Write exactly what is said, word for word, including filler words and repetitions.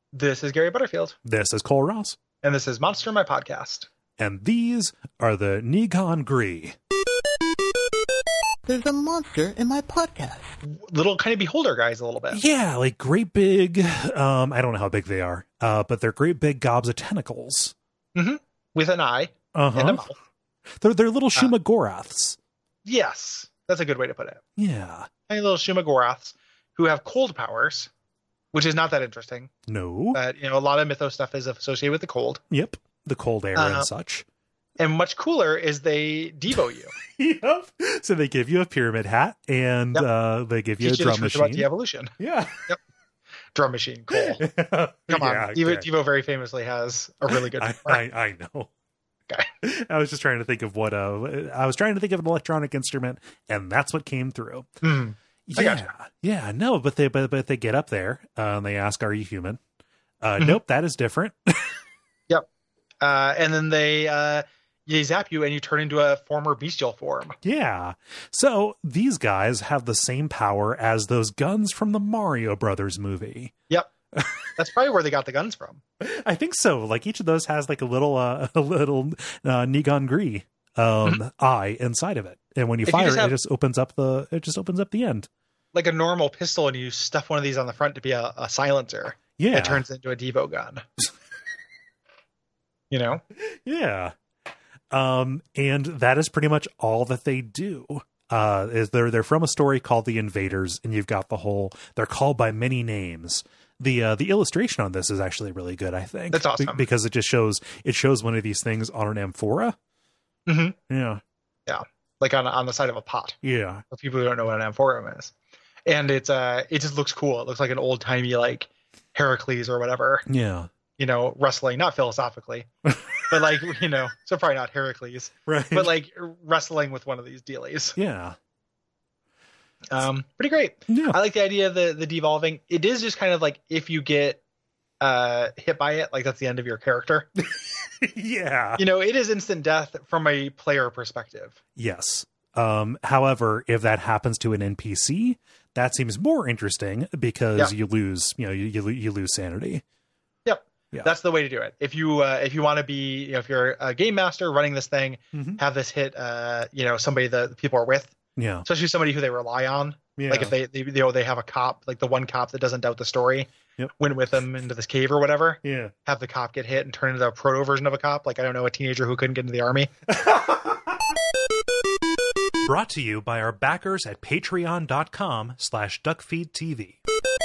This is Gary Butterfield. This is Cole Ross. And this is Monster, my podcast. And these are the Negon Gree. There's a monster in my podcast. Little kind of beholder guys a little bit. Yeah, like great big, um, I don't know how big they are, uh, but they're great big gobs of tentacles. Mm-hmm. With an eye uh-huh. and a mouth. They're, they're little Uh, Shumagoraths. Yes, that's a good way to put it. Yeah. Tiny little Shumagoraths who have cold powers, which is not that interesting. No. But, you know, a lot of mythos stuff is associated with the cold. Yep. The cold air Uh, and such. And much cooler is they Devo you. Yep. So they give you a pyramid hat and Yep. uh, they give you Teach a you the drum truth about machine. de-evolution. Yeah. Yep. Drum machine, cool. Come on. Yeah, Devo, okay. Devo very famously has a really good I, drummer. I, I know. Okay. I was just trying to think of what uh I was trying to think of an electronic instrument, and that's what came through. Hmm. I Yeah, gotcha. yeah, no, but they but, but they get up there uh, and they ask, "Are you human?" Uh, Mhm. Nope, that is different. Uh, and then they uh, they zap you and you turn into a former bestial form. Yeah, so these guys have the same power as those guns from the Mario Brothers movie. Yep. That's probably where they got the guns from. I think so. Like each of those has like a little uh, a little uh, Negon Gree um, eye inside of it, and when you Mm-hmm. If you fire just it, have- it just opens up the it just opens up the end. Like a normal pistol, and you stuff one of these on the front to be a, a silencer. Yeah, It turns into a Devo gun. You know? Yeah. Um, and that is pretty much all that they do. Uh, is they're, they're from a story called The Invaders, and you've got the whole, they're called by many names. The, uh, the illustration on this is actually really good, I think. That's awesome. Be- because it just shows, it shows one of these things on an amphora. Mm-hmm. Yeah. Like on on the side of a pot. Yeah. For people who don't know what an amphorum is. And it's uh it just looks cool. It looks like an old timey like Heracles or whatever, Yeah. you know, wrestling, not philosophically. But like, you know, so probably not Heracles. Right. But like wrestling with one of these dealies. yeah. Um, pretty great. Yeah. I like the idea of the the devolving. It is just kind of like if you get uh hit by it, like that's the end of your character. yeah. You know, it is instant death from a player perspective. Yes. Um, however, if that happens to an N P C, that seems more interesting because Yeah. you lose, you know, you, you, lo- you lose sanity. Yep. Yeah. That's the way to do it. If you uh, if you want to be, you know, if you're a game master running this thing, Mhm. have this hit, uh, you know, somebody that people are with, Yeah. especially somebody who they rely on. Yeah. Like if they, they, you know, they have a cop, like the one cop that doesn't doubt the story, Yep. went with them into this cave or whatever. Yeah. Have the cop get hit and turn into a proto version of a cop. Like, I don't know, a teenager who couldn't get into the army. Brought to you by our backers at patreon.com slash duckfeedtv.